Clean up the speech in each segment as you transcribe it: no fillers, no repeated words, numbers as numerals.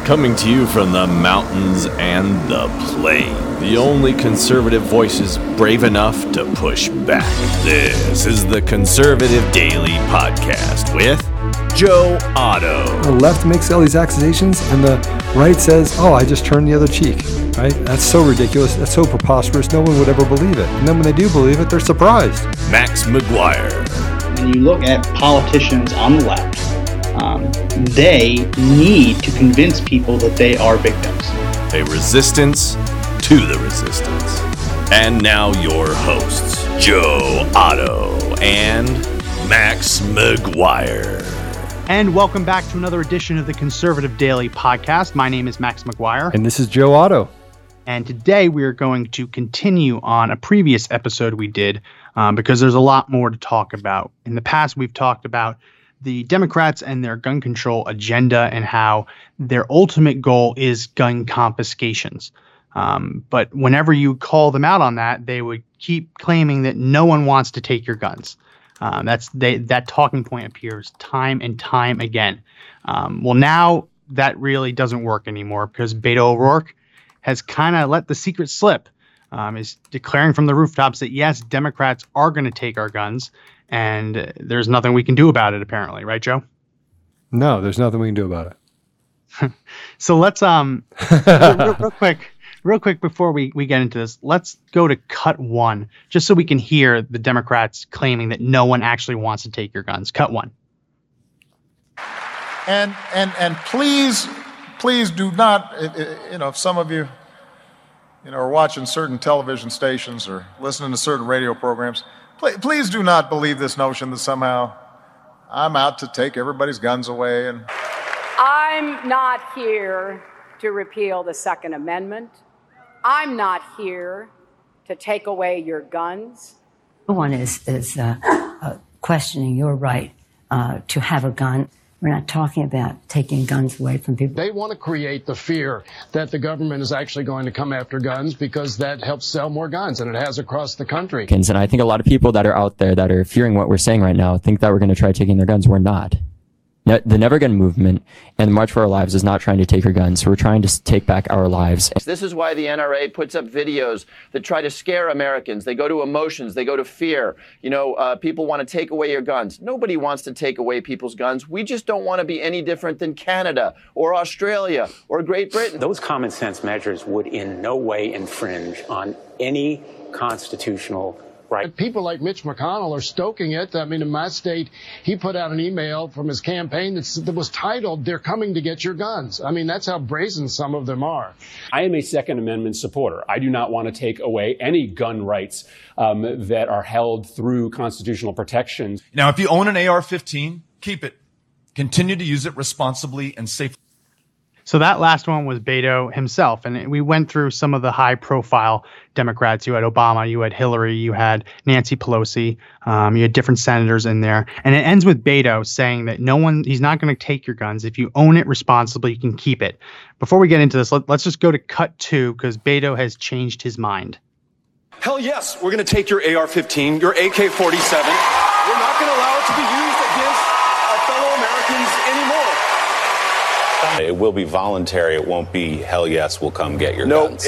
Coming to you from the mountains and the plain, the only conservative voices brave enough to push back. This is the Conservative Daily Podcast with Joe Otto. The left makes all these accusations, and the right says, oh, I just turned the other cheek. Right? That's so ridiculous. That's so preposterous. No one would ever believe it. And then when they do believe it, they're surprised. Max McGuire. When you look at politicians on the left, they need to convince people that they are victims. A resistance to the resistance. And now your hosts, Joe Otto and Max McGuire. And welcome back to another edition of the Conservative Daily Podcast. My name is Max McGuire. And this is Joe Otto. And today we are going to continue on a previous episode we did because there's a lot more to talk about. In the past, we've talked about the Democrats and their gun control agenda and how their ultimate goal is gun confiscations. But whenever you call them out on that, they would keep claiming that no one wants to take your guns. That talking point appears time and time again. Well, now that really doesn't work anymore because Beto O'Rourke has kind of let the secret slip, is declaring from the rooftops that, yes, Democrats are going to take our guns, and there's nothing we can do about it, apparently. Right, Joe? No, there's nothing we can do about it. So let's, real quick before we get into this, let's go to cut one, just so we can hear the Democrats claiming that no one actually wants to take your guns. Cut one. And please do not, if some of you, are watching certain television stations or listening to certain radio programs, please do not believe this notion that somehow I'm out to take everybody's guns away. And I'm not here to repeal the Second Amendment. I'm not here to take away your guns. One is questioning your right to have a gun. We're not talking about taking guns away from people. They want to create the fear that the government is actually going to come after guns because that helps sell more guns, and it has across the country. And I think a lot of people that are out there that are fearing what we're saying right now think that we're going to try taking their guns. We're not. The Never Gun movement and the March for Our Lives is not trying to take our guns. We're trying to take back our lives. This is why the NRA puts up videos that try to scare Americans. They go to emotions. They go to fear. People want to take away your guns. Nobody wants to take away people's guns. We just don't want to be any different than Canada or Australia or Great Britain. Those common sense measures would in no way infringe on any constitutional right. People like Mitch McConnell are stoking it. I mean, in my state, he put out an email from his campaign that was titled, "They're coming to get your guns." I mean, that's how brazen some of them are. I am a Second Amendment supporter. I do not want to take away any gun rights that are held through constitutional protections. Now, if you own an AR-15, keep it. Continue to use it responsibly and safely. So that last one was Beto himself. And we went through some of the high profile Democrats. You had Obama, you had Hillary, you had Nancy Pelosi, you had different senators in there. And it ends with Beto saying that he's not going to take your guns. If you own it responsibly, you can keep it. Before we get into this, let's just go to cut two because Beto has changed his mind. Hell yes, we're going to take your AR-15, your AK-47. We're not going to allow it to be used against our fellow Americans anymore. It will be voluntary. It won't be hell yes, we'll come get your guns.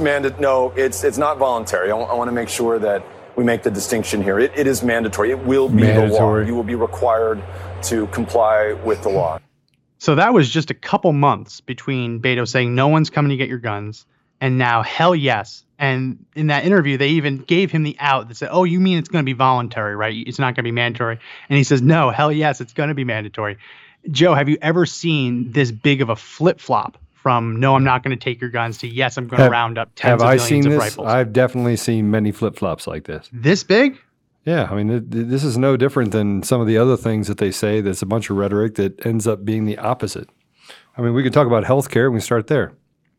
It's not voluntary. I want to make sure that we make the distinction here. It is mandatory. It will be the law. You will be required to comply with the law. So that was just a couple months between Beto saying no one's coming to get your guns and now hell yes. And in that interview, they even gave him the out that said, oh, you mean it's going to be voluntary, right? It's not going to be mandatory. And he says, no, hell yes, it's going to be mandatory. Joe, have you ever seen this big of a flip-flop from no, I'm not going to take your guns to yes, I'm going to round up tens of millions of rifles? I've definitely seen many flip-flops like this. This big? Yeah, I mean, this is no different than some of the other things that they say that's a bunch of rhetoric that ends up being the opposite. I mean, we could talk about healthcare and we start there.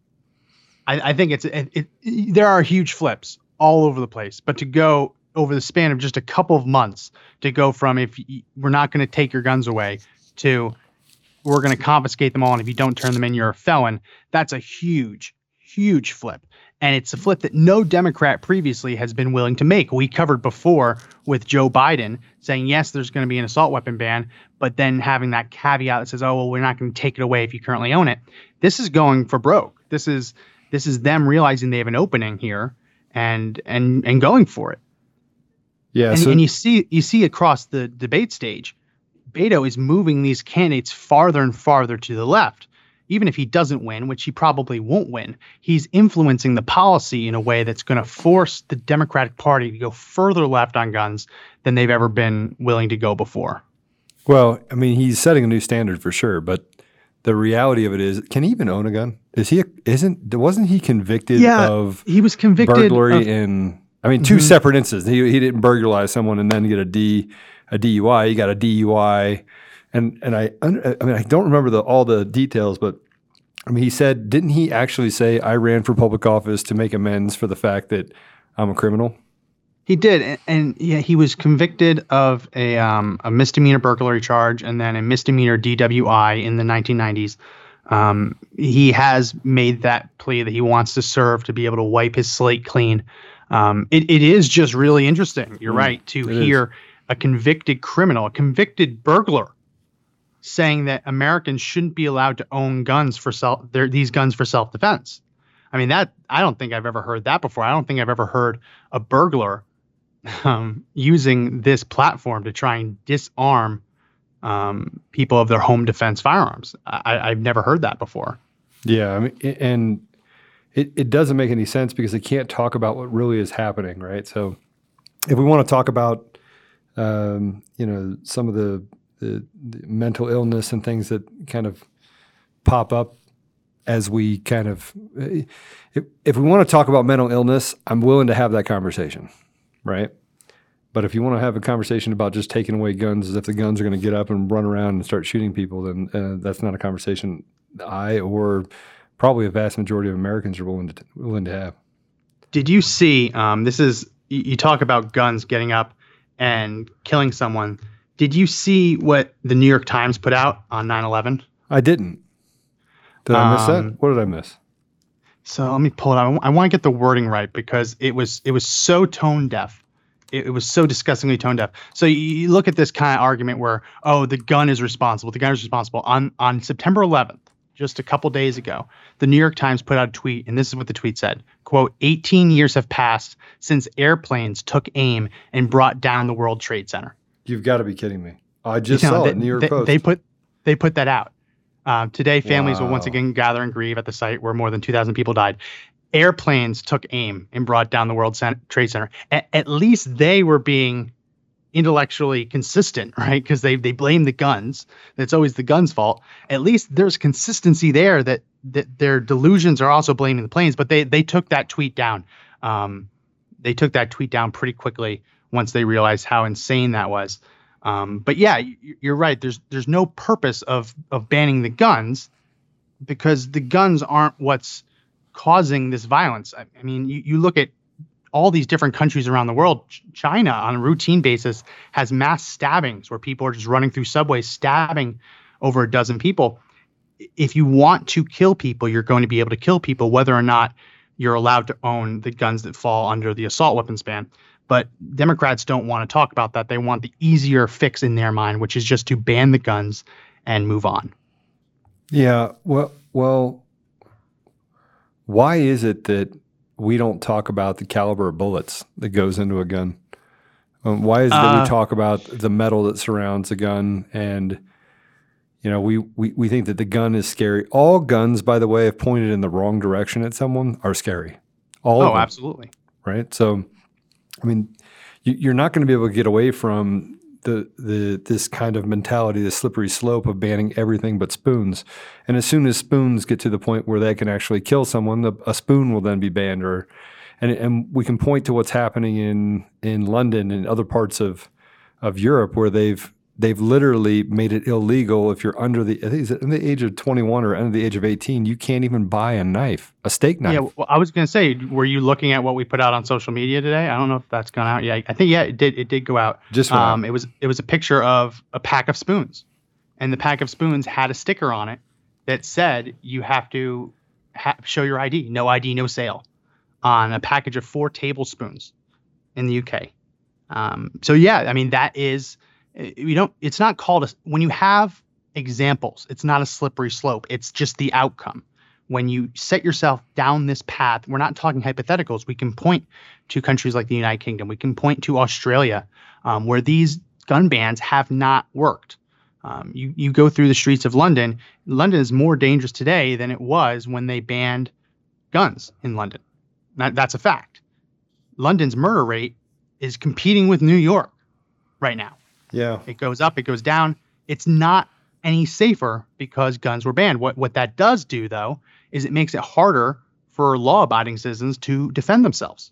I think there are huge flips all over the place, but to go over the span of just a couple of months to go from we're not going to take your guns away to we're going to confiscate them all, and if you don't turn them in, you're a felon. That's a huge, huge flip. And it's a flip that no Democrat previously has been willing to make. We covered before with Joe Biden saying, yes, there's going to be an assault weapon ban, but then having that caveat that says, oh, well, we're not going to take it away if you currently own it. This is going for broke. This is them realizing they have an opening here and going for it. Yeah. And you see across the debate stage, Beto is moving these candidates farther and farther to the left. Even if he doesn't win, which he probably won't win, he's influencing the policy in a way that's going to force the Democratic Party to go further left on guns than they've ever been willing to go before. Well, I mean, he's setting a new standard for sure, but the reality of it is, can he even own a gun? Wasn't he convicted of he was convicted burglary in two separate instances. He didn't burglarize someone and then get a DUI. He got a DUI. And I don't remember all the details, but I mean, he said, didn't he actually say, I ran for public office to make amends for the fact that I'm a criminal? He did. And yeah, he was convicted of a misdemeanor burglary charge and then a misdemeanor DWI in the 1990s. He has made that plea that he wants to serve to be able to wipe his slate clean. It is just really interesting. You're right to hear a convicted criminal, a convicted burglar, saying that Americans shouldn't be allowed to own guns for these guns for self-defense. I mean, that I don't think I've ever heard that before. I don't think I've ever heard a burglar using this platform to try and disarm people of their home defense firearms. I've never heard that before. Yeah, I mean, and it doesn't make any sense because they can't talk about what really is happening, right? So if we want to talk about, some of the mental illness and things that kind of pop up as we kind of, if we want to talk about mental illness, I'm willing to have that conversation, right? But if you want to have a conversation about just taking away guns as if the guns are going to get up and run around and start shooting people, then that's not a conversation I or probably a vast majority of Americans are willing to have. Did you see, you talk about guns getting up and killing someone. Did you see what the New York Times put out on 9/11? I didn't. Did I miss that? What did I miss? So let me pull it out. I want to get the wording right because it was so tone deaf. It was so disgustingly tone deaf. So you look at this kind of argument where, oh, the gun is responsible. The gun is responsible. On September 11th, just a couple days ago, the New York Times put out a tweet, and this is what the tweet said. Quote, 18 years have passed since airplanes took aim and brought down the World Trade Center. You've got to be kidding me. I just saw it in New York Post. They put that out. Today, families will once again gather and grieve at the site where more than 2,000 people died. Airplanes took aim and brought down the World Trade Center. At least they were being intellectually consistent, right? Because they blame the guns. It's always the guns' fault. At least there's consistency there that their delusions are also blaming the planes. But they took that tweet down. They took that tweet down pretty quickly once they realized how insane that was. But yeah, you're right. There's no purpose of banning the guns because the guns aren't what's causing this violence. I mean, you look at all these different countries around the world. China, on a routine basis, has mass stabbings where people are just running through subways, stabbing over a dozen people. If you want to kill people, you're going to be able to kill people, whether or not you're allowed to own the guns that fall under the assault weapons ban. But Democrats don't want to talk about that. They want the easier fix in their mind, which is just to ban the guns and move on. Yeah. Well, why is it that we don't talk about the caliber of bullets that goes into a gun? Why is it that we talk about the metal that surrounds a gun? And, we think that the gun is scary. All guns, by the way, if pointed in the wrong direction at someone, are scary. All of them, absolutely. Right? So, I mean, you're not going to be able to get away from this kind of mentality, the slippery slope of banning everything but spoons. And as soon as spoons get to the point where they can actually kill someone, a spoon will then be banned. And we can point to what's happening in London and other parts of Europe where they've literally made it illegal if you're under the age of 21 or under the age of 18, you can't even buy a knife, a steak knife. Yeah, well, I was going to say, were you looking at what we put out on social media today? I don't know if that's gone out yet. I think it did go out. Just it was a picture of a pack of spoons, and the pack of spoons had a sticker on it that said you have to show your ID. No ID, no sale. on a package of 4 tablespoons in the UK. So yeah, I mean, that is, it's not called when you have examples, it's not a slippery slope. It's just the outcome. When you set yourself down this path, we're not talking hypotheticals. We can point to countries like the United Kingdom. We can point to Australia, where these gun bans have not worked. You go through the streets of London. London is more dangerous today than it was when they banned guns in London. That's a fact. London's murder rate is competing with New York right now. Yeah. It goes up, it goes down. It's not any safer because guns were banned. What that does do, though, is it makes it harder for law-abiding citizens to defend themselves.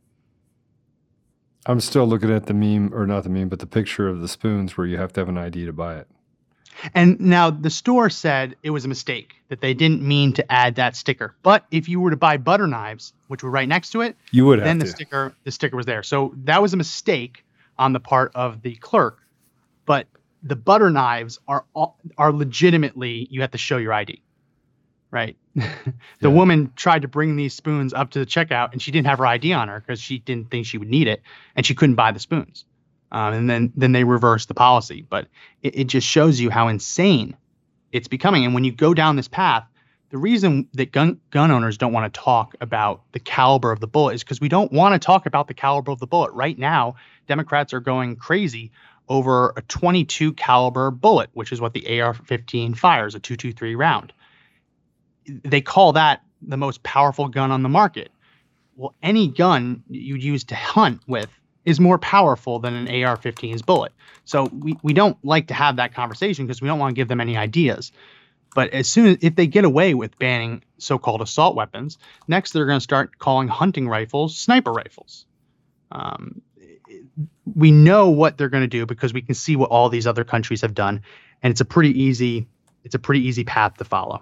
I'm still looking at the meme, or not the meme, but the picture of the spoons where you have to have an ID to buy it. And now the store said it was a mistake, that they didn't mean to add that sticker. But if you were to buy butter knives, which were right next to it, you would have then to. the sticker was there. So that was a mistake on the part of the clerk. But the butter knives are legitimately, you have to show your ID, right? The woman tried to bring these spoons up to the checkout, and she didn't have her ID on her because she didn't think she would need it, and she couldn't buy the spoons. And then they reversed the policy. But it just shows you how insane it's becoming. And when you go down this path, the reason that gun owners don't want to talk about the caliber of the bullet is because we don't want to talk about the caliber of the bullet. Right now, Democrats are going crazy over a .22 caliber bullet, which is what the AR-15 fires, a .223 round. They call that the most powerful gun on the market. Well, any gun you'd use to hunt with is more powerful than an AR-15's bullet. So we don't like to have that conversation because we don't want to give them any ideas. But if they get away with banning so-called assault weapons, next they're going to start calling hunting rifles sniper rifles. We know what they're going to do because we can see what all these other countries have done, and it's a pretty easy path to follow.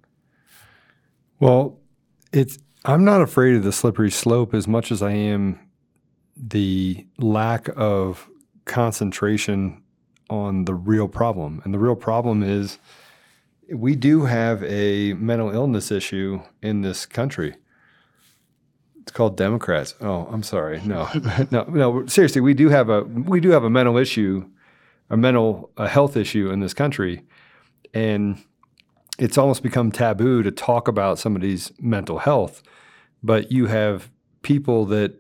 Well, I'm not afraid of the slippery slope as much as I am the lack of concentration on the real problem. And the real problem is we do have a mental illness issue in this country. It's called Democrats. Oh, I'm sorry. No. Seriously, we do have a mental issue, a mental health issue in this country. And it's almost become taboo to talk about somebody's mental health. But you have people that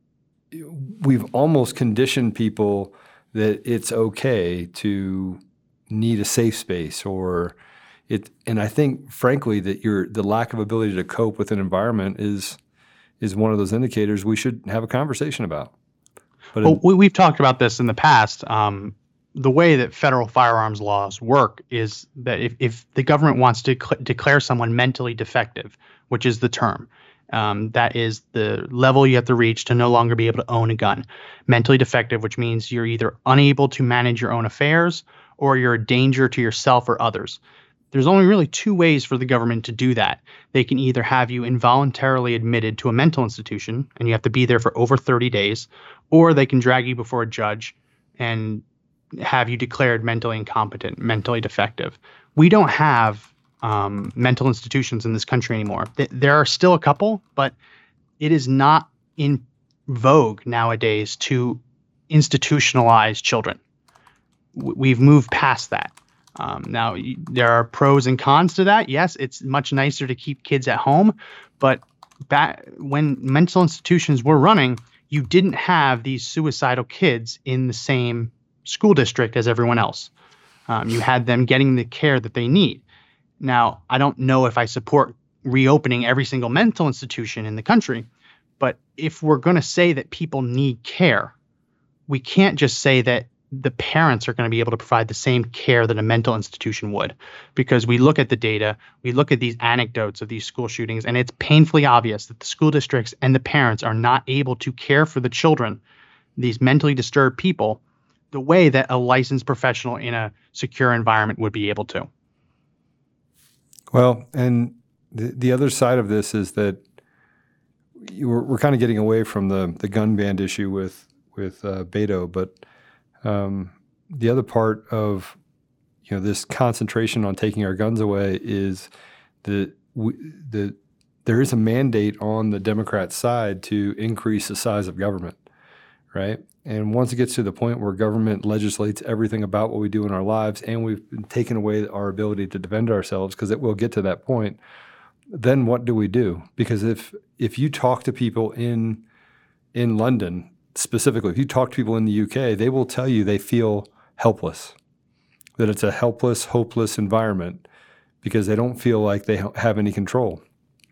we've almost conditioned people that it's okay to need a safe space and I think, frankly, that the lack of ability to cope with an environment is one of those indicators we should have a conversation about. But we've talked about this in the past. The way that federal firearms laws work is that if the government wants to declare someone mentally defective, which is the term, that is the level you have to reach to no longer be able to own a gun. Mentally defective, which means you're either unable to manage your own affairs or you're a danger to yourself or others. There's only really 2 ways for the government to do that. They can either have you involuntarily admitted to a mental institution and you have to be there for over 30 days, or they can drag you before a judge and have you declared mentally incompetent, mentally defective. We don't have mental institutions in this country anymore. There are still a couple, but it is not in vogue nowadays to institutionalize children. We've moved past that. Now, there are pros and cons to that. Yes, it's much nicer to keep kids at home, but back when mental institutions were running, you didn't have these suicidal kids in the same school district as everyone else. You had them getting the care that they need. Now, I don't know if I support reopening every single mental institution in the country, but if we're going to say that people need care, we can't just say that the parents are going to be able to provide the same care that a mental institution would, because we look at the data, we look at these anecdotes of these school shootings, and it's painfully obvious that the school districts and the parents are not able to care for the children, these mentally disturbed people, the way that a licensed professional in a secure environment would be able to. Well, and the other side of this is that we're kind of getting away from the gun ban issue with Beto, but the other part of this concentration on taking our guns away is the there is a mandate on the Democrat side to increase the size of government, right? And once it gets to the point where government legislates everything about what we do in our lives, and we've taken away our ability to defend ourselves, because it will get to that point, then what do we do? Because if you talk to people in London, specifically, if you talk to people in the UK, they will tell you they feel helpless, that it's a helpless, hopeless environment because they don't feel like they have any control.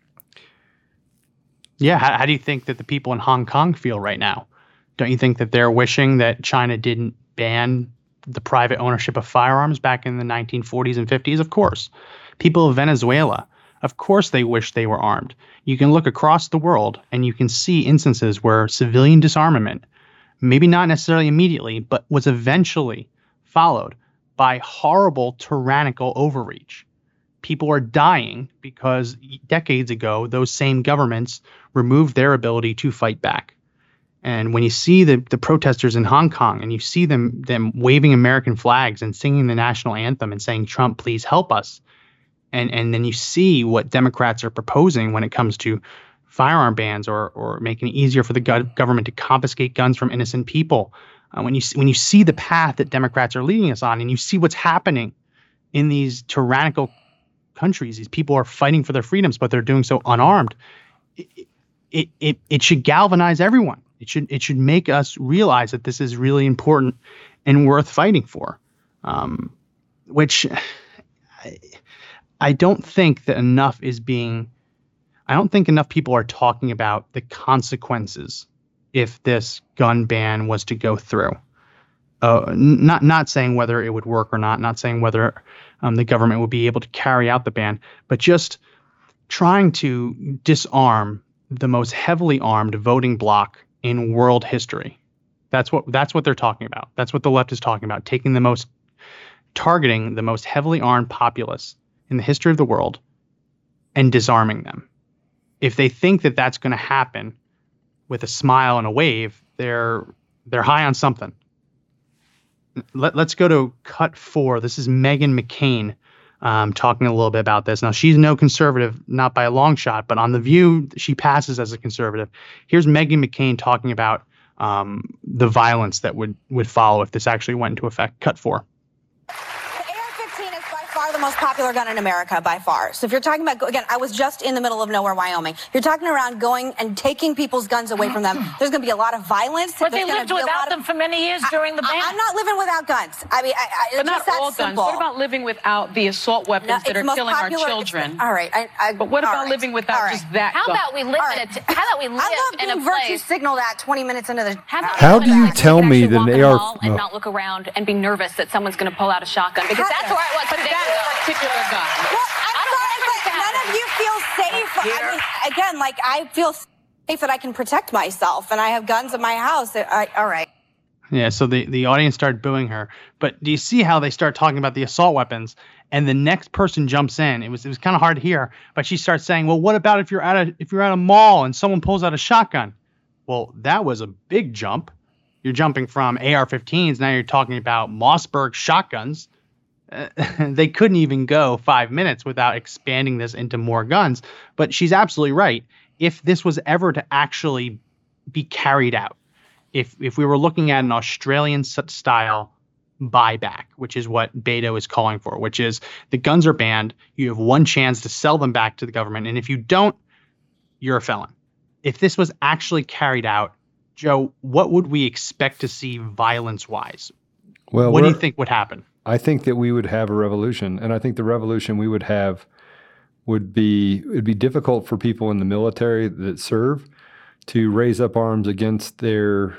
Yeah, how do you think that the people in Hong Kong feel right now? Don't you think that they're wishing that China didn't ban the private ownership of firearms back in the 1940s and 50s? Of course. People of Venezuela, of course they wish they were armed. You can look across the world and you can see instances where civilian disarmament, maybe not necessarily immediately, but was eventually followed by horrible tyrannical overreach. People are dying because decades ago, those same governments removed their ability to fight back. And when you see the protesters in Hong Kong and you see them waving American flags and singing the national anthem and saying, "Trump, please help us," and then you see what Democrats are proposing when it comes to firearm bans or making it easier for the government to confiscate guns from innocent people, when you see the path that Democrats are leading us on, and you see what's happening in these tyrannical countries, these people are fighting for their freedoms, but they're doing so unarmed. It should galvanize everyone. It should make us realize that this is really important and worth fighting for. Which I don't think that enough is being. I don't think enough people are talking about the consequences if this gun ban was to go through. Not saying whether it would work or not saying whether the government would be able to carry out the ban, but just trying to disarm the most heavily armed voting bloc in world history. That's what they're talking about. That's what the left is talking about, targeting the most heavily armed populace in the history of the world and disarming them. If they think that that's going to happen with a smile and a wave, they're high on something. Let's go to cut 4. This is Meghan McCain talking a little bit about this. Now, she's no conservative, not by a long shot, but on The View, she passes as a conservative. Here's Meghan McCain talking about the violence that would follow if this actually went into effect. Cut 4. The most popular gun in America by far. So if you're talking about, again, I was just in the middle of nowhere, Wyoming. You're talking around going and taking people's guns away from them. There's going to be a lot of violence. But they lived without them for many years during the ban. I'm not living without guns. I mean, but not all guns. What about living without the assault weapons that are killing our children? All right. But what about living without just that? How about we live in a virtue signaled at 20 minutes into the. How do you tell me that an AR and not look around and be nervous that someone's going to pull out a shotgun? Because that's where I was today. Particular gun. Well, I'm sorry, but none of you feel safe. I mean, again, like I feel safe that I can protect myself, and I have guns in my house. All right. Yeah. So the audience started booing her, but do you see how they start talking about the assault weapons, and the next person jumps in? It was kind of hard to hear, but she starts saying, "Well, what about if you're at a mall and someone pulls out a shotgun?" Well, that was a big jump. You're jumping from AR-15s. Now you're talking about Mossberg shotguns. They couldn't even go 5 minutes without expanding this into more guns. But she's absolutely right. If this was ever to actually be carried out, if we were looking at an Australian style buyback, which is what Beto is calling for, which is the guns are banned, you have one chance to sell them back to the government, and if you don't, you're a felon. If this was actually carried out, Joe, what would we expect to see violence-wise? Well, what do you think would happen? I think that we would have a revolution, and I think the revolution we would have it'd be difficult for people in the military that serve to raise up arms against their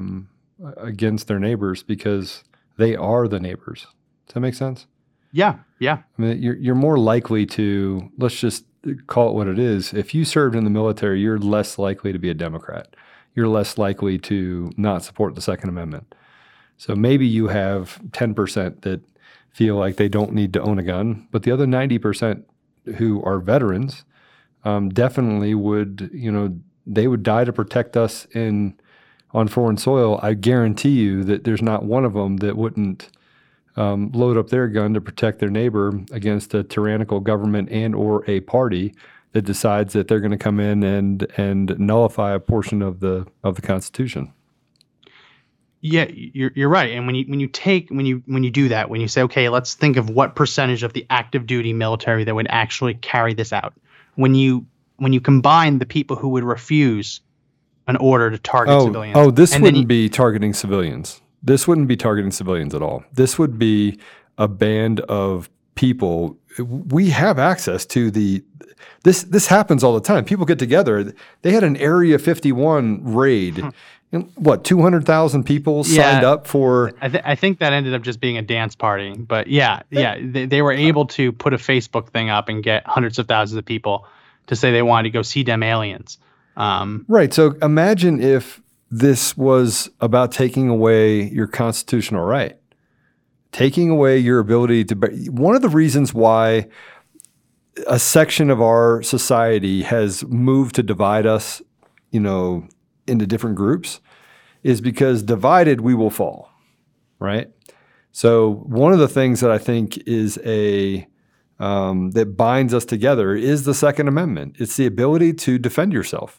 neighbors because they are the neighbors. Does that make sense? Yeah. I mean, you're more likely to, let's just call it what it is. If you served in the military, you're less likely to be a Democrat. You're less likely to not support the Second Amendment. So maybe you have 10% that feel like they don't need to own a gun, but the other 90% who are veterans definitely would, they would die to protect us on foreign soil. I guarantee you that there's not one of them that wouldn't load up their gun to protect their neighbor against a tyrannical government and or a party that decides that they're going to come in and nullify a portion of the Constitution. Yeah, you're right. And when you do that, when you say, okay, let's think of what percentage of the active duty military that would actually carry this out. When you combine the people who would refuse an order to target civilians. This wouldn't be targeting civilians. This wouldn't be targeting civilians at all. This would be a band of people. We have access to this happens all the time. People get together. They had an Area 51 raid. And 200,000 people signed up for? I think that ended up just being a dance party. But they were able to put a Facebook thing up and get hundreds of thousands of people to say they wanted to go see them aliens. Right. So imagine if this was about taking away your constitutional right, taking away your ability to. One of the reasons why a section of our society has moved to divide us, into different groups, is because divided we will fall, right? So one of the things that I think is that binds us together is the Second Amendment. It's the ability to defend yourself.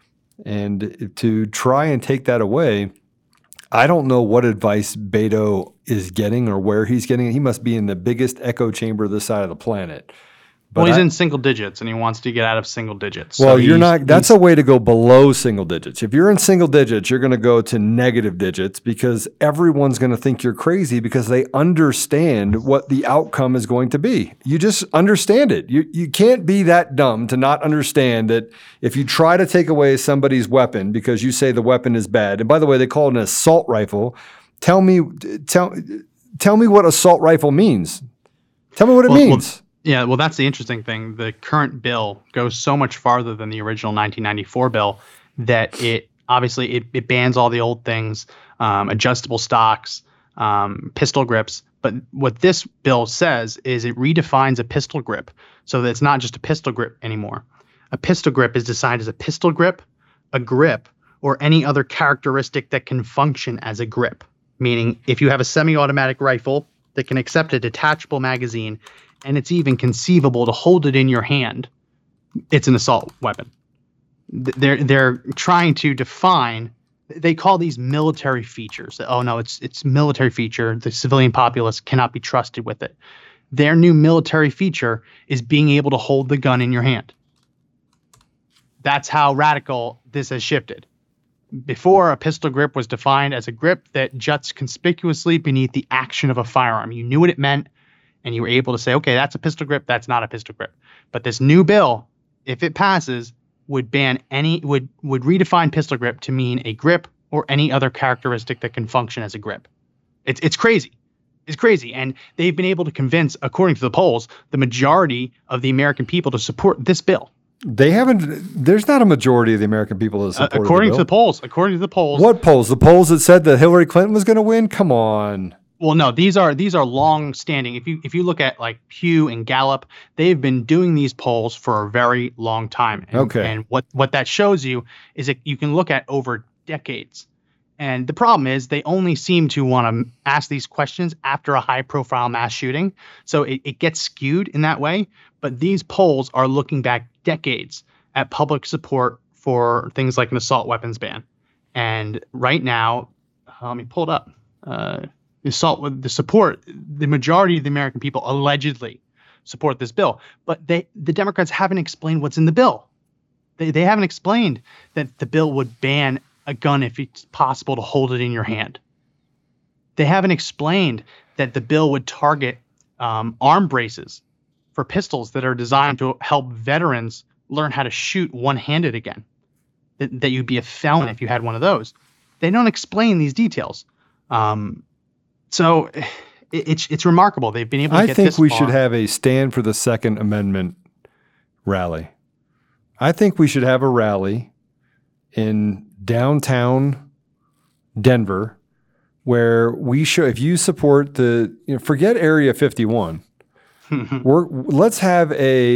And to try and take that away, I don't know what advice Beto is getting or where he's getting it. He must be in the biggest echo chamber this side of the planet. But he's in single digits, and he wants to get out of single digits. Well, that's a way to go below single digits. If you're in single digits, you're going to go to negative digits because everyone's going to think you're crazy because they understand what the outcome is going to be. You just understand it. You can't be that dumb to not understand that if you try to take away somebody's weapon because you say the weapon is bad, and by the way, they call it an assault rifle. Tell me what assault rifle means. Tell me what it means. Yeah, well, that's the interesting thing. The current bill goes so much farther than the original 1994 bill that it bans all the old things, adjustable stocks, pistol grips. But what this bill says is it redefines a pistol grip so that it's not just a pistol grip anymore. A pistol grip is defined as a pistol grip, a grip, or any other characteristic that can function as a grip. Meaning, if you have a semi-automatic rifle that can accept a detachable magazine, and it's even conceivable to hold it in your hand, it's an assault weapon. They're trying to define. They call these military features. Oh no, it's military feature. The civilian populace cannot be trusted with it. Their new military feature is being able to hold the gun in your hand. That's how radical this has shifted. Before, a pistol grip was defined as a grip that juts conspicuously beneath the action of a firearm. You knew what it meant. And you were able to say, okay, that's a pistol grip, that's not a pistol grip. But this new bill, if it passes, would redefine pistol grip to mean a grip or any other characteristic that can function as a grip. It's crazy. It's crazy. And they've been able to convince, according to the polls, the majority of the American people to support this bill. There's not a majority of the American people that support according to the polls. According to the polls. What polls? The polls that said that Hillary Clinton was going to win? Come on. Well, no, these are long-standing. If you look at like Pew and Gallup, they've been doing these polls for a very long time. And what that shows you is that you can look at over decades. And the problem is they only seem to want to ask these questions after a high-profile mass shooting. So it gets skewed in that way. But these polls are looking back decades at public support for things like an assault weapons ban. And right now, let me pull it up. The majority of the American people allegedly support this bill, but the Democrats haven't explained what's in the bill. They haven't explained that the bill would ban a gun if it's possible to hold it in your hand. They haven't explained that the bill would target arm braces for pistols that are designed to help veterans learn how to shoot one-handed again. That you'd be a felon if you had one of those. They don't explain these details. So it's remarkable. They've been able to get this far. I think we should have a Stand for the Second Amendment rally. I think we should have a rally in downtown Denver where we show, if you support forget Area 51, let's have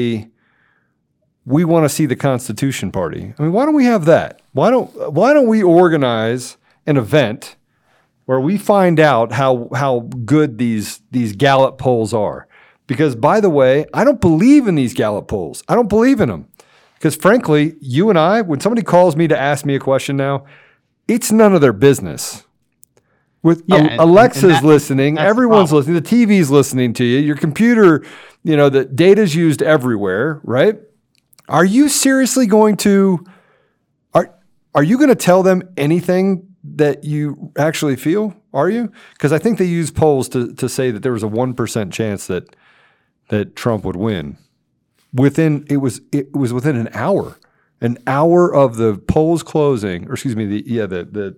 we want to see the Constitution Party. I mean, why don't we have that? Why don't we organize an event where we find out how good these Gallup polls are? Because, by the way, I don't believe in these Gallup polls. I don't believe in them. Because frankly, you and I, when somebody calls me to ask me a question now, it's none of their business. With Alexa's listening, everyone's listening, the TV's listening to you, your computer, the data's used everywhere, right? Are you seriously going to, are you going to tell them anything that you actually feel? Are you? Because I think they use polls to say that there was a 1% chance that Trump would win. It was within an hour of the polls closing, or excuse me, the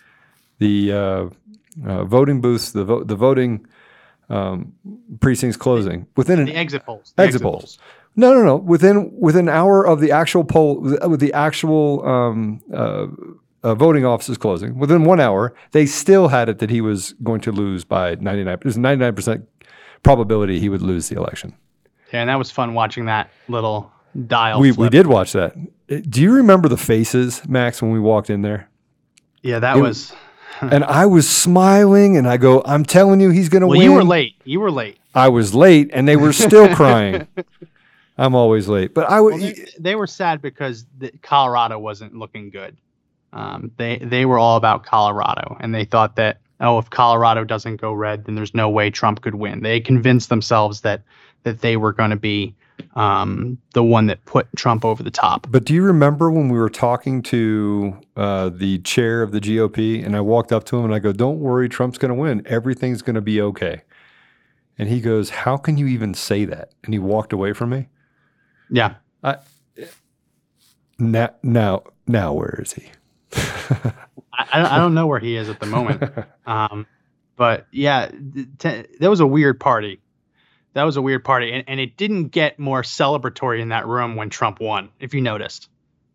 voting booths, the voting precincts closing within the exit polls. Exit polls. No. Within an hour of the actual poll, with the actual voting offices closing, within 1 hour, they still had it that he was going to lose by 99%. There's 99% probability he would lose the election. Yeah, and that was fun watching that little dial. We did watch that. Do you remember the faces, Max, when we walked in there? Yeah, that was. And I was smiling, and I go, "I'm telling you, he's going to win." Well, you were late. I was late, and they were still crying. I'm always late, but they were sad because Colorado wasn't looking good. They were all about Colorado, and they thought that if Colorado doesn't go red, then there's no way Trump could win. They convinced themselves that they were going to be the one that put Trump over the top. But do you remember when we were talking to the chair of the GOP, and I walked up to him and I go, "Don't worry, Trump's going to win. Everything's going to be okay." And he goes, "How can you even say that?" And he walked away from me. Yeah. Now, where is he? I don't know where he is at the moment. But yeah, that was a weird party. That was a weird party. And it didn't get more celebratory in that room when Trump won, if you noticed.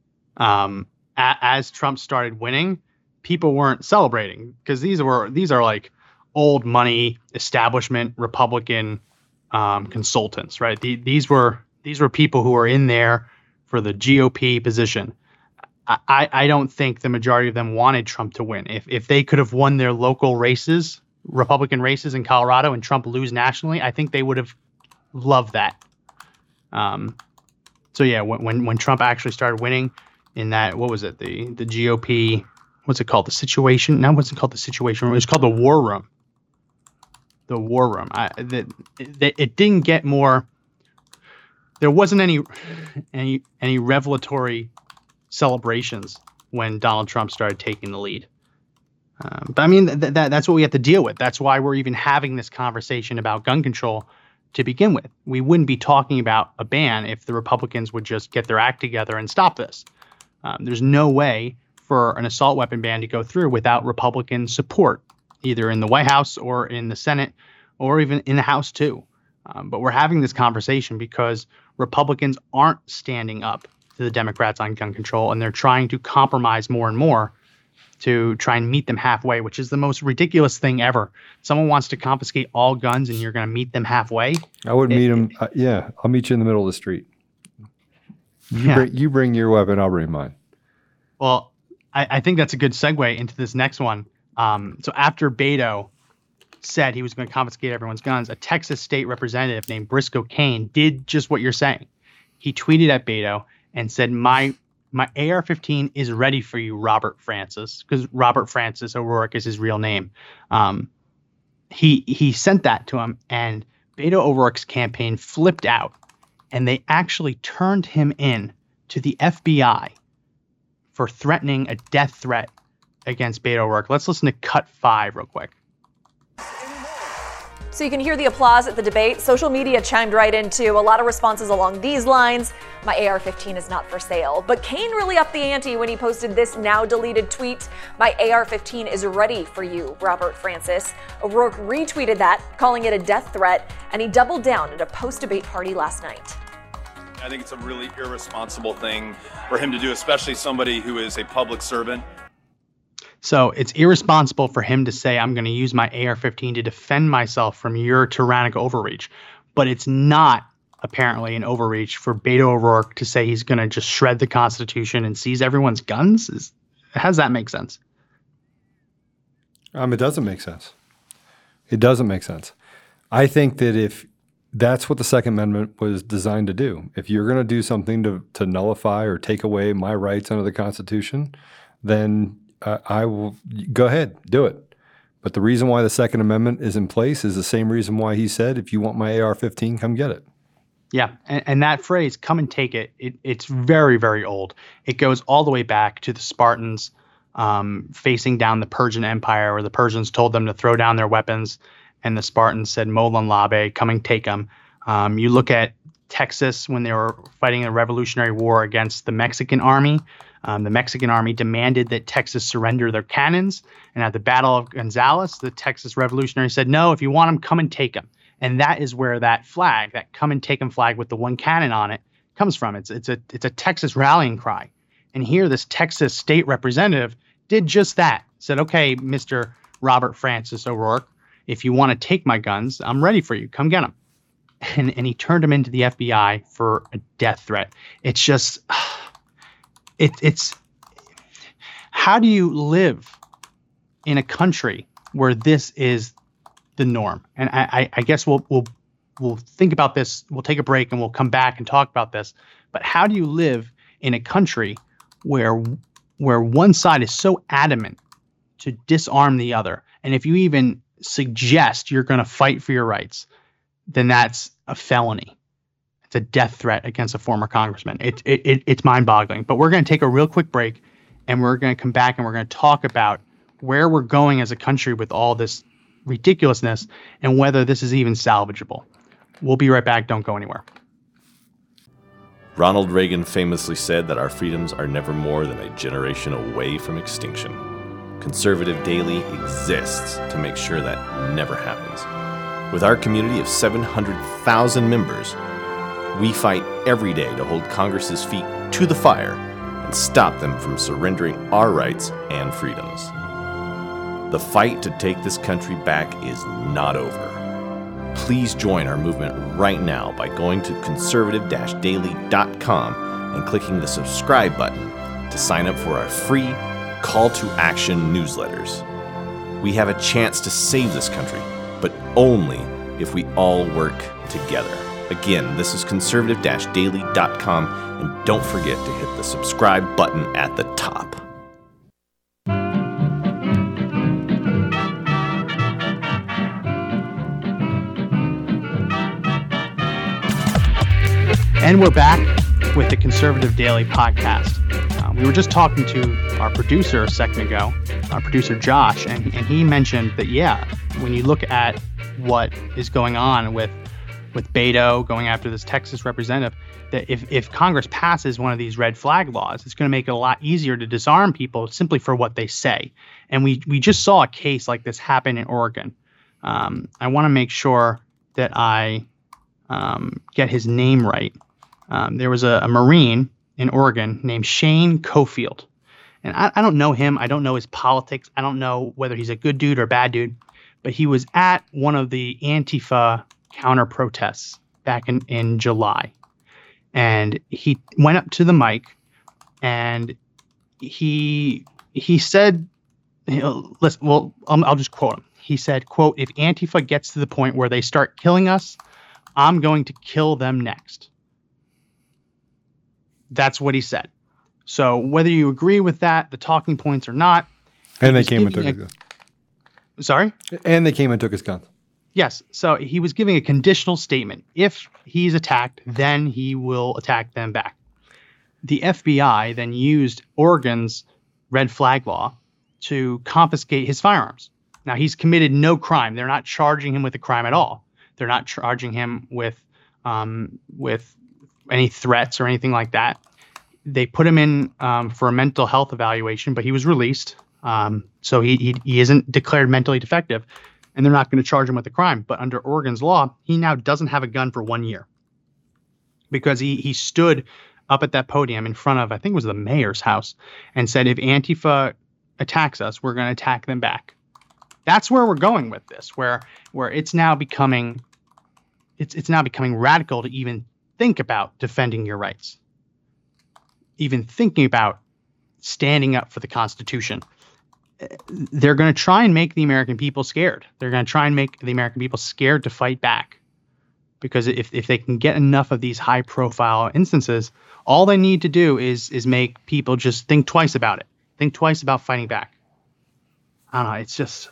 As Trump started winning, people weren't celebrating because these are like old money establishment Republican consultants, right? These were people who were in there for the GOP position. I don't think the majority of them wanted Trump to win. If they could have won their local races, Republican races in Colorado, and Trump lose nationally, I think they would have loved that. So yeah, when Trump actually started winning in that, what was it? The GOP, what's it called? The Situation? No, it wasn't called the Situation Room. It was called the War Room. The War Room. It didn't get more. There wasn't any revelatory celebrations when Donald Trump started taking the lead. But I mean, that's what we have to deal with. That's why we're even having this conversation about gun control to begin with. We wouldn't be talking about a ban if the Republicans would just get their act together and stop this. There's no way for an assault weapon ban to go through without Republican support, either in the White House or in the Senate or even in the House too. But we're having this conversation because Republicans aren't standing up to the Democrats on gun control, and they're trying to compromise more and more to try and meet them halfway, which is the most ridiculous thing ever. Someone wants to confiscate all guns and you're going to meet them halfway. I would meet them. Yeah, I'll meet you in the middle of the street. You bring your weapon, I'll bring mine. Well, I think that's a good segue into this next one. So after Beto said he was going to confiscate everyone's guns, a Texas state representative named Briscoe Cain did just what you're saying. He tweeted at Beto and said, my AR-15 is ready for you, Robert Francis, because Robert Francis O'Rourke is his real name. He sent that to him, and Beto O'Rourke's campaign flipped out, and they actually turned him in to the FBI for threatening a death threat against Beto O'Rourke. Let's listen to cut 5 real quick. So you can hear the applause at the debate. Social media chimed right in too. A lot of responses along these lines. My AR-15 is not for sale. But Cain really upped the ante when he posted this now deleted tweet. My AR-15 is ready for you, Robert Francis. O'Rourke retweeted that, calling it a death threat, and he doubled down at a post-debate party last night. I think it's a really irresponsible thing for him to do, especially somebody who is a public servant. So it's irresponsible for him to say, I'm going to use my AR-15 to defend myself from your tyrannical overreach. But it's not apparently an overreach for Beto O'Rourke to say he's going to just shred the Constitution and seize everyone's guns. How does that make sense? It doesn't make sense. It doesn't make sense. I think that that's what the Second Amendment was designed to do. If you're going to do something to nullify or take away my rights under the Constitution, then I will go ahead, do it. But the reason why the Second Amendment is in place is the same reason why he said, if you want my AR-15, come get it. Yeah, and that phrase, come and take it, it's very, very old. It goes all the way back to the Spartans facing down the Persian Empire, where the Persians told them to throw down their weapons, and the Spartans said, Molan Labe, come and take them. You look at Texas when they were fighting a Revolutionary War against the Mexican army. The Mexican army demanded that Texas surrender their cannons. And at the Battle of Gonzales, the Texas revolutionaries said, no, if you want them, come and take them. And that is where that flag, that come and take them flag with the one cannon on it, comes from. It's a Texas rallying cry. And here, this Texas state representative did just that. Said, okay, Mr. Robert Francis O'Rourke, if you want to take my guns, I'm ready for you. Come get them. And he turned him into the FBI for a death threat. It's just, it's how do you live in a country where this is the norm? And I guess we'll think about this. We'll take a break and we'll come back and talk about this. But how do you live in a country where one side is so adamant to disarm the other, and if you even suggest you're going to fight for your rights, then that's a felony. It's a death threat against a former congressman. It's mind-boggling. But we're going to take a real quick break, and we're going to come back and we're going to talk about where we're going as a country with all this ridiculousness and whether this is even salvageable. We'll be right back. Don't go anywhere. Ronald Reagan famously said that our freedoms are never more than a generation away from extinction. Conservative Daily exists to make sure that never happens. With our community of 700,000 members, we fight every day to hold Congress's feet to the fire and stop them from surrendering our rights and freedoms. The fight to take this country back is not over. Please join our movement right now by going to conservative-daily.com and clicking the subscribe button to sign up for our free call to action newsletters. We have a chance to save this country, but only if we all work together. Again, this is conservative-daily.com, and don't forget to hit the subscribe button at the top. And we're back with the Conservative Daily podcast. We were just talking to our producer a second ago, our producer Josh, and he mentioned that, when you look at what is going on with Beto going after this Texas representative, that if Congress passes one of these red flag laws, it's going to make it a lot easier to disarm people simply for what they say. And we just saw a case like this happen in Oregon. I want to make sure that I get his name right. There was a Marine in Oregon named Shane Cofield. And I don't know him. I don't know his politics. I don't know whether he's a good dude or a bad dude. But he was at one of the Antifa counter protests back in July. And he went up to the mic and he said, listen, well, I'll just quote him. He said, quote, "If Antifa gets to the point where they start killing us, I'm going to kill them next." That's what he said. So whether you agree with that, the talking points or not. And they came and took his gun. Sorry? And they came and took his gun. Yes. So he was giving a conditional statement. If he's attacked, then he will attack them back. The FBI then used Oregon's red flag law to confiscate his firearms. Now, he's committed no crime. They're not charging him with a crime at all. They're not charging him with any threats or anything like that. They put him in for a mental health evaluation, but he was released. So he isn't declared mentally defective, and they're not going to charge him with a crime. But under Oregon's law, he now doesn't have a gun for 1 year because he stood up at that podium in front of, I think it was the mayor's house, and said, if Antifa attacks us, we're going to attack them back. That's where we're going with this, where it's now becoming radical to even think about defending your rights, even thinking about standing up for the Constitution. They're going to try and make the American people scared. They're going to try and make the American people scared to fight back. because if they can get enough of these high profile instances, all they need to do is make people just think twice about it. Think twice about fighting back. I don't know. It's just,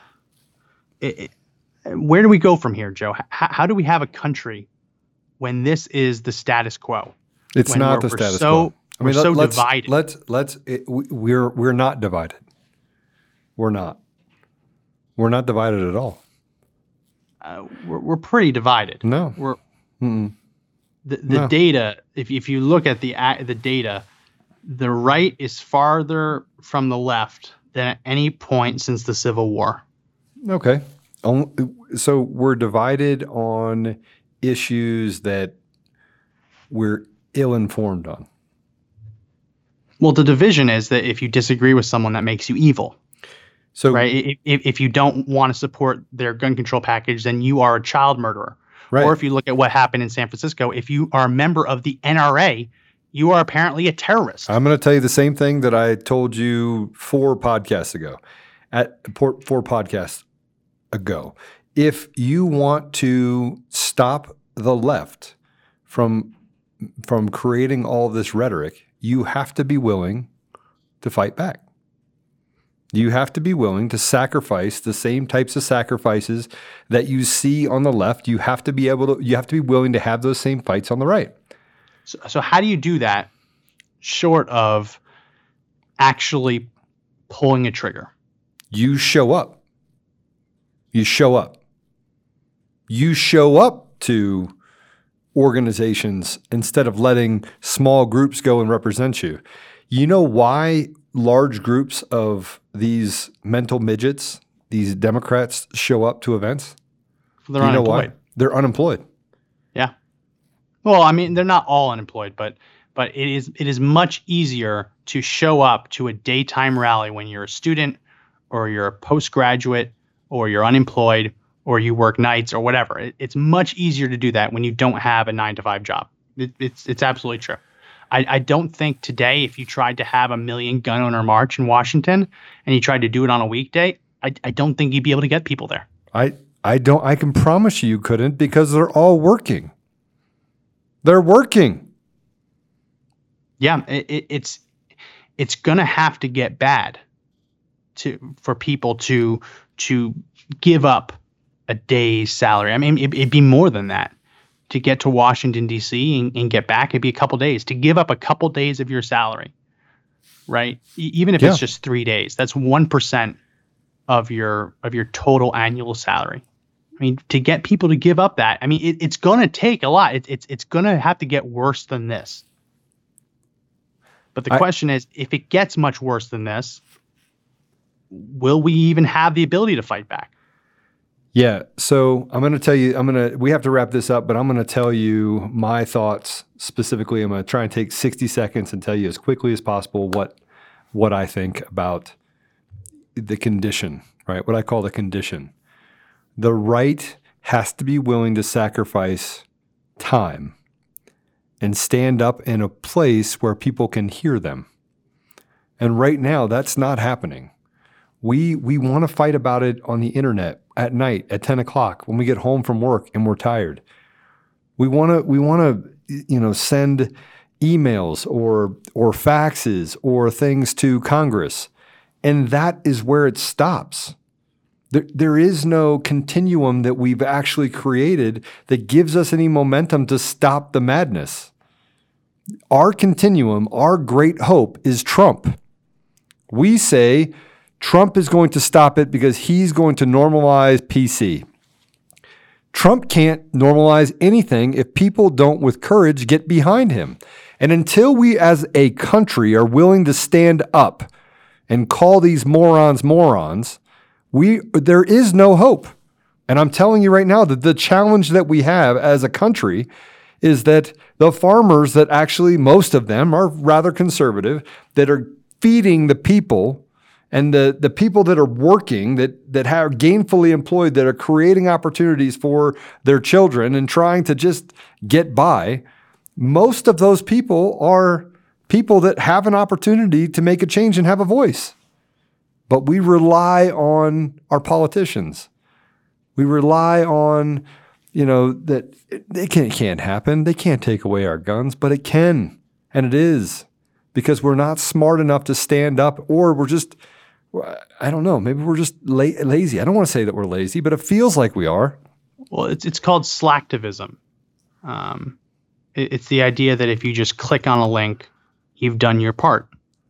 where do we go from here, Joe? How do we have a country when this is the status quo? It's when not the status quo. I mean, we're so divided. We're not divided. We're not. We're not divided at all. We're pretty divided. No. We're the data. If you look at the data, the right is farther from the left than at any point since the Civil War. Okay. So we're divided on issues that we're ill-informed on. Well, the division is that if you disagree with someone, that makes you evil. So, right, if you don't want to support their gun control package, then you are a child murderer. Right. Or if you look at what happened in San Francisco, if you are a member of the NRA, you are apparently a terrorist. I'm going to tell you the same thing that I told you 4 podcasts ago. If you want to stop the left from creating all this rhetoric, you have to be willing to fight back. You have to be willing to sacrifice the same types of sacrifices that you see on the left. You have to be willing to have those same fights on the right. So how do you do that short of actually pulling a trigger? You show up. You show up. You show up to organizations instead of letting small groups go and represent you. You know why large groups of these mental midgets, these Democrats, show up to events? They're unemployed. They're unemployed. Yeah. Well, I mean, they're not all unemployed, but it is much easier to show up to a daytime rally when you're a student or you're a postgraduate or you're unemployed or you work nights or whatever. It's much easier to do that when you don't have a 9-to-5 job. It's absolutely true. I don't think today, if you tried to have a million gun owner march in Washington and you tried to do it on a weekday, I don't think you'd be able to get people there. I can promise you couldn't, because they're all working. They're working. Yeah, it's going to have to get bad for people to give up a day's salary. I mean, it'd be more than that. To get to Washington, D.C. and get back, it'd be a couple days. To give up a couple days of your salary, right? Even if it's just 3 days, that's 1% of your total annual salary. I mean, to get people to give up that, I mean, it's going to take a lot. It's going to have to get worse than this. But the question is, if it gets much worse than this, will we even have the ability to fight back? Yeah. So I'm going to tell you, we have to wrap this up, but I'm going to tell you my thoughts specifically. I'm going to try and take 60 seconds and tell you as quickly as possible what I think about the condition, right? What I call the condition. The right has to be willing to sacrifice time and stand up in a place where people can hear them. And right now, that's not happening. We want to fight about it on the internet at night at 10 o'clock when we get home from work and we're tired. We want to send emails or faxes or things to Congress, and that is where it stops. There is no continuum that we've actually created that gives us any momentum to stop the madness. Our continuum, our great hope, is Trump. We say Trump is going to stop it because he's going to normalize PC. Trump can't normalize anything if people don't, with courage, get behind him. And until we as a country are willing to stand up and call these morons, there is no hope. And I'm telling you right now that the challenge that we have as a country is that the farmers that actually, most of them are rather conservative, that are feeding the people, and the people that are working, that are gainfully employed, that are creating opportunities for their children and trying to just get by, most of those people are people that have an opportunity to make a change and have a voice. But we rely on our politicians. We rely on that it can't happen. They can't take away our guns, but it can. And it is, because we're not smart enough to stand up, or we're just, I don't know, maybe we're just lazy. I don't want to say that we're lazy, but it feels like we are. Well, it's called slacktivism. It's the idea that if you just click on a link, you've done your part.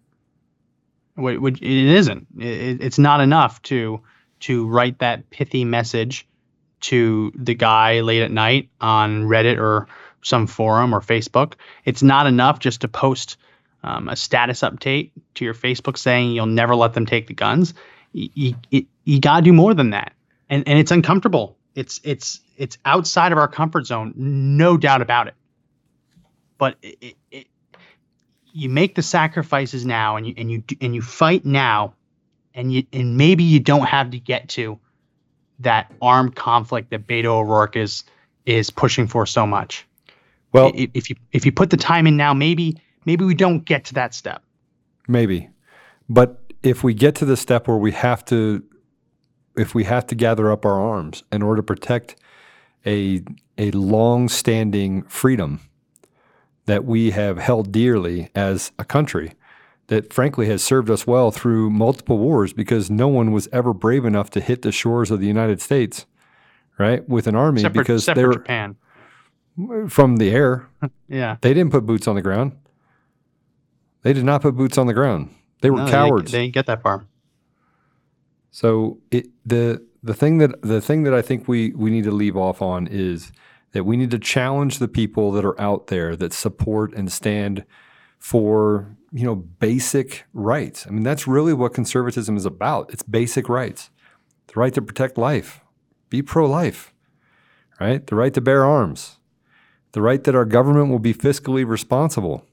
It isn't. It's not enough to write that pithy message to the guy late at night on Reddit or some forum or Facebook. It's not enough just to post a status update to your Facebook saying you'll never let them take the guns. You got to do more than that. And it's uncomfortable. It's outside of our comfort zone, no doubt about it. But you make the sacrifices now, and you fight now, and maybe you don't have to get to that armed conflict that Beto O'Rourke is pushing for so much. Well, if you put the time in now, maybe we don't get to that step. Maybe, but if we get to the step where we have to gather up our arms in order to protect a long-standing freedom that we have held dearly as a country, that frankly has served us well through multiple wars, because no one was ever brave enough to hit the shores of the United States, right, with an army, because they were Japan from the air. Yeah, they didn't put boots on the ground. They did not put boots on the ground. They were cowards. They didn't get that far. So the thing that I think we need to leave off on is that we need to challenge the people that are out there that support and stand for, basic rights. I mean, that's really what conservatism is about. It's basic rights. The right to protect life, be pro-life, right? The right to bear arms, the right that our government will be fiscally responsible.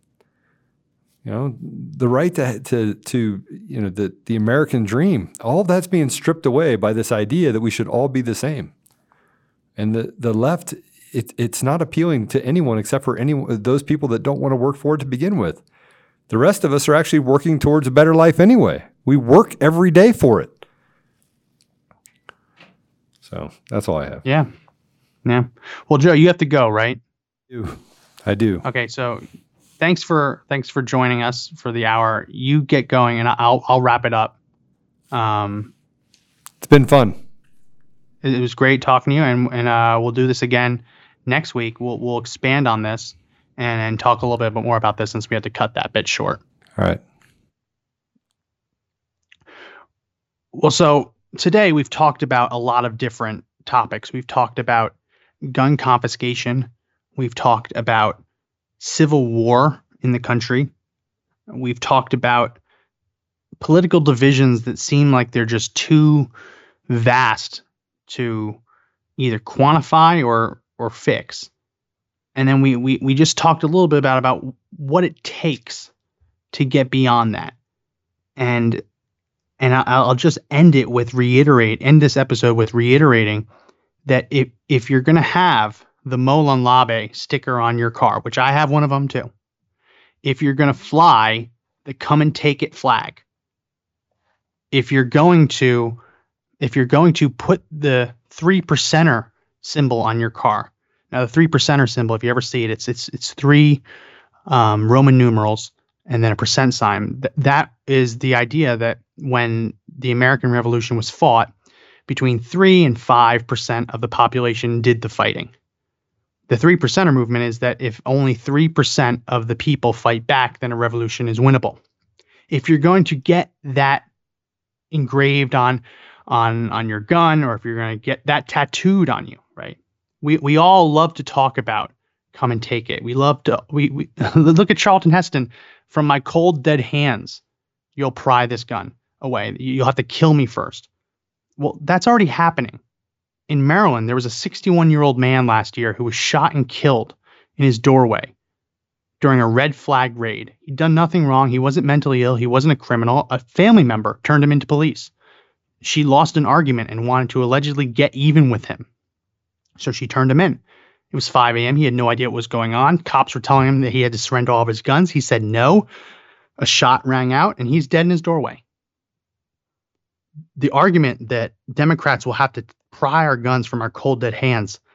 The right to the American dream. All of that's being stripped away by this idea that we should all be the same. And the left, it's not appealing to anyone except for those people that don't want to work for it to begin with. The rest of us are actually working towards a better life anyway. We work every day for it. So that's all I have. Yeah. Yeah. Well, Joe, you have to go, right? I do. Okay. So thanks for joining us for the hour. You get going and I'll wrap it up. It's been fun. It was great talking to you, and we'll do this again next week. We'll expand on this and talk a little bit more about this, since we had to cut that bit short. All right. Well, so today we've talked about a lot of different topics. We've talked about gun confiscation. We've talked about civil war in the country. We've talked about political divisions that seem like they're just too vast to either quantify or fix. And then we just talked a little bit about what it takes to get beyond that. And I'll just end this episode with reiterating that if you're going to have the Molon Labe sticker on your car, which I have one of them too, if you're going to fly the come and take it flag, if you're going to put the 3%er symbol on your car. Now, the 3%er symbol, if you ever see it, it's three Roman numerals and then a percent sign. That is the idea that when the American Revolution was fought, between 3 and 5% of the population did the fighting. The 3%er movement is that if only 3% of the people fight back, then a revolution is winnable. If you're going to get that engraved on your gun, or if you're going to get that tattooed on you, right? We all love to talk about come and take it. We love to we look at Charlton Heston. From my cold dead hands, you'll pry this gun away. You'll have to kill me first. Well, that's already happening. In Maryland, there was a 61-year-old man last year who was shot and killed in his doorway during a red flag raid. He'd done nothing wrong. He wasn't mentally ill. He wasn't a criminal. A family member turned him into police. She lost an argument and wanted to allegedly get even with him. So she turned him in. It was 5 a.m. He had no idea what was going on. Cops were telling him that he had to surrender all of his guns. He said no. A shot rang out, and he's dead in his doorway. The argument that Democrats will have to pry our guns from our cold dead hands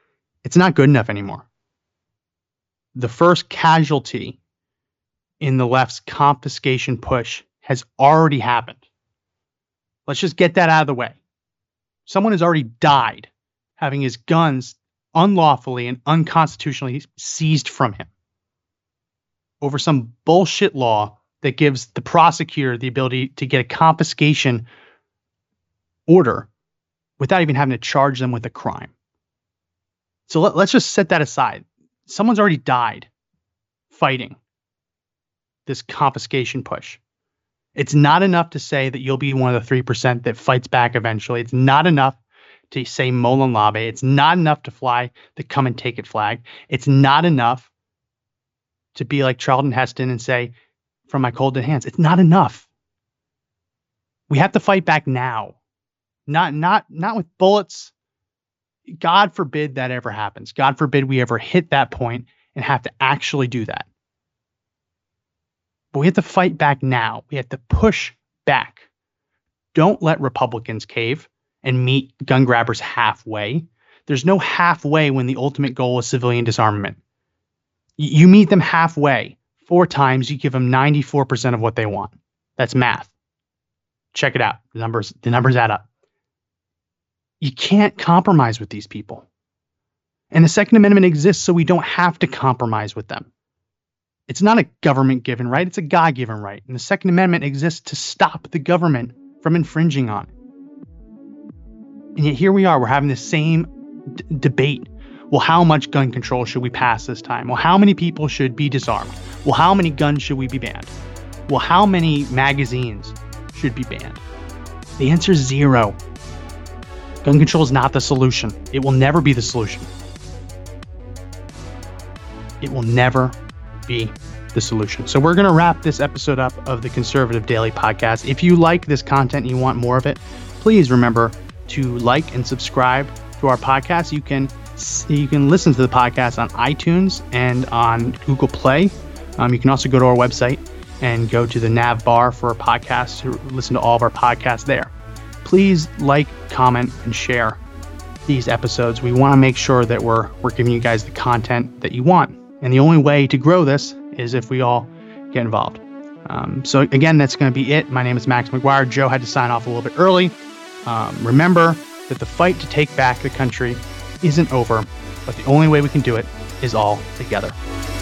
It's not good enough anymore. The first casualty in the left's confiscation push has already happened. Let's just get that out of the way. Someone has already died having his guns unlawfully and unconstitutionally seized from him over some bullshit law that gives the prosecutor the ability to get a confiscation order without even having to charge them with a crime. So let's just set that aside. Someone's already died fighting this confiscation push. It's not enough to say that you'll be one of the 3% that fights back eventually. It's not enough to say Molon Labe. It's not enough to fly the come and take it flag. It's not enough to be like Charlton Heston and say, from my cold dead hands. It's not enough. We have to fight back now. Not with bullets. God forbid that ever happens. God forbid we ever hit that point and have to actually do that. But we have to fight back now. We have to push back. Don't let Republicans cave and meet gun grabbers halfway. There's no halfway when the ultimate goal is civilian disarmament. You meet them halfway 4 times, you give them 94% of what they want. That's math. Check it out. The numbers add up. You can't compromise with these people. And the Second Amendment exists so we don't have to compromise with them. It's not a government-given right, it's a God-given right. And the Second Amendment exists to stop the government from infringing on it. And yet here we are, we're having the same debate. Well, how much gun control should we pass this time? Well, how many people should be disarmed? Well, how many guns should we be banned? Well, how many magazines should be banned? The answer is 0. Gun control is not the solution. It will never be the solution. It will never be the solution. So we're going to wrap this episode up of the Conservative Daily Podcast. If you like this content and you want more of it, please remember to like and subscribe to our podcast. You can listen to the podcast on iTunes and on Google Play. You can also go to our website and go to the nav bar for our podcast to listen to all of our podcasts there. Please like, comment, and share these episodes. We want to make sure that we're giving you guys the content that you want. And the only way to grow this is if we all get involved. So again, that's going to be it. My name is Max McGuire. Joe had to sign off a little bit early. Remember that the fight to take back the country isn't over, but the only way we can do it is all together.